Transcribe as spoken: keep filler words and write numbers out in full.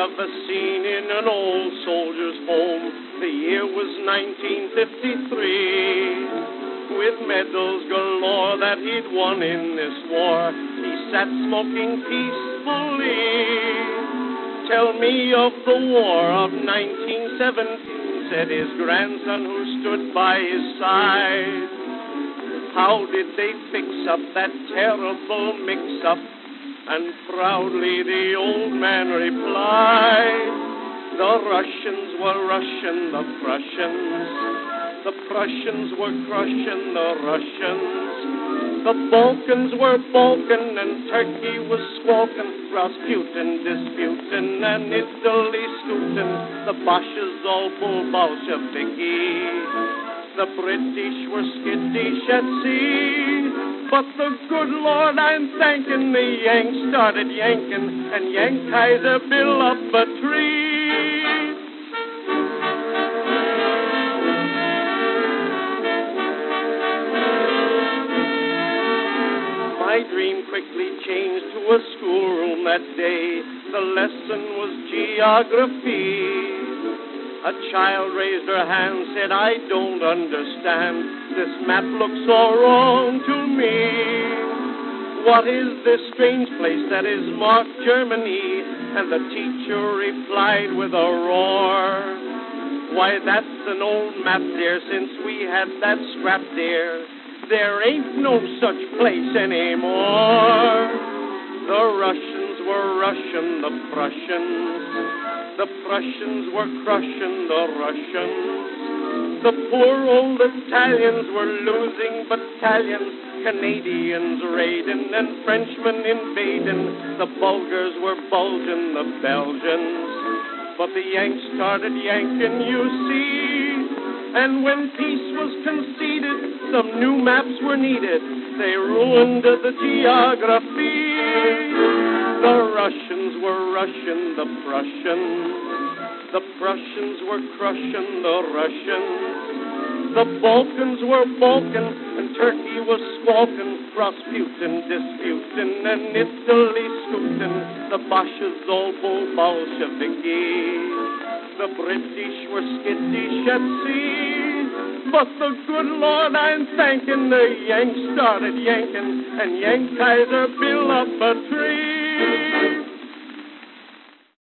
ever seen in an old soldier's home. The year was nineteen fifty-three, with medals galore that he'd won in this war. He sat smoking peacefully. Tell me of the war of nineteen seventeen, said his grandson who stood by his side. How did they fix up that terrible mix-up? And proudly the old man replied, the Russians were rushing the Prussians, the Prussians were crushing the Russians, the Balkans were balking and Turkey was squawking, Rasputin disputing and Italy scooting, the Boches all bull Bolsheviki. The British were skittish at sea, but the good Lord I'm thanking, the Yanks started yanking and yanked Kaiser Bill up a tree. My dream quickly changed to a schoolroom that day. The lesson was geography. A child raised her hand, said, I don't understand. This map looks so wrong to me. What is this strange place that is marked Germany? And the teacher replied with a roar, why, that's an old map, dear, since we had that scrap, dear. There ain't no such place anymore. The Russians were rushing the Prussians. The Prussians were crushing the Russians. The poor old Italians were losing battalions. Canadians raiding and Frenchmen invading. The Bulgars were bulging the Belgians. But the Yanks started yanking, you see. And when peace was conceded, some new maps were needed. They ruined the geography. The Russians were rushing the Prussians. The Prussians were crushing the Russians. The Balkans were balking and Turkey was squawking. Rasputin disputing and Italy scooting. The Boches all bull Bolsheviki. The British were skittish at sea. But the good Lord I'm thanking, the Yanks started yanking and yanked Kaiser Bill up a tree.